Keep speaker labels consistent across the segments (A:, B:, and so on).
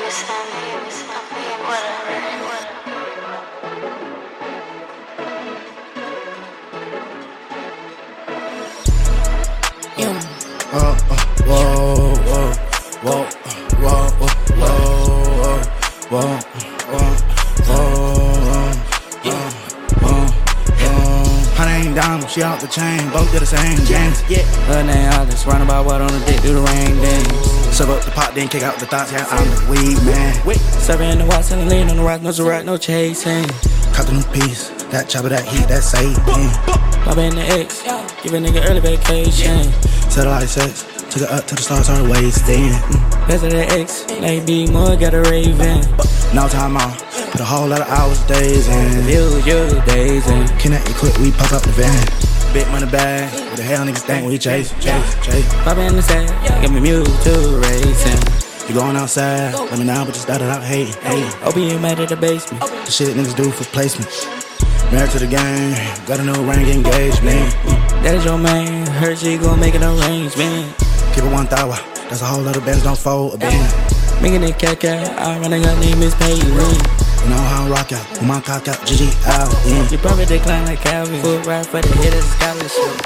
A: Down, she out the chain, both did the same games.
B: Her name Alice, round about what on the dick, do the rain dance.
A: Serve up the pot, then kick out the thoughts, yeah, I'm the weed man.
B: Serving the watch, and lean on the rock, no Ciroc, no chasing.
A: Caught the new piece, that chopper, that heat, that Satan.
B: Pop in the X, give a nigga early vacation.
A: Satellite sex, took it up to the stars, started wasting.
B: Best of the X, they be more, got a raven.
A: No time off, put a whole lot of hours, days in.
B: You days in.
A: Connect it quick, we pop up the van. Big money bag, what the hell niggas think we chase.
B: Pop in the set, give me mule to racing.
A: You going outside, let me know, but just started out hating.
B: Hope you mad at the basement.
A: The shit niggas do for placement. Married to the game, got a new ring engagement.
B: That is your man, her she gon' make an arrangement.
A: Keep it 1,000, that's a whole lot of bands, don't fold a band.
B: Making it cat, I run a gun, name is Payton.
A: You know how I rock out, with my cock out, GG out, yeah.
B: You probably decline like Calvin. Full ride for the hit of the scholarship.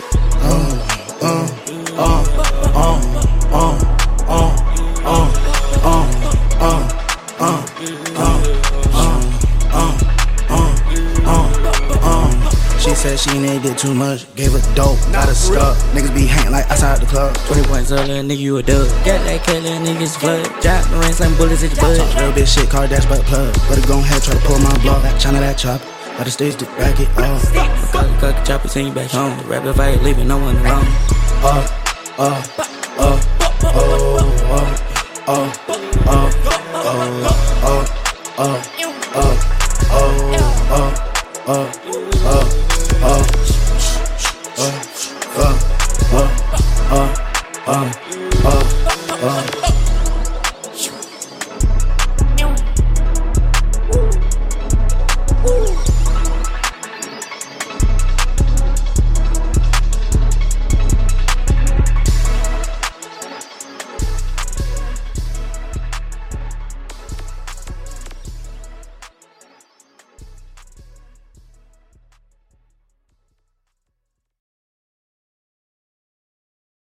A: She said she needed too much, gave her dope, got her stuck. Niggas be hanging like outside the club.
B: 20 points up, little nigga, you a dub. Got that cat, little niggas flood. Drop the ring, slam bullets at your butt.
A: Talk real bitch shit, car dash butt plug. Better go ahead, try to pull my block. That China, that chop, by the stage to back it off.
B: Cut the chopper, send you back home. Rapid fight, leaving no one alone.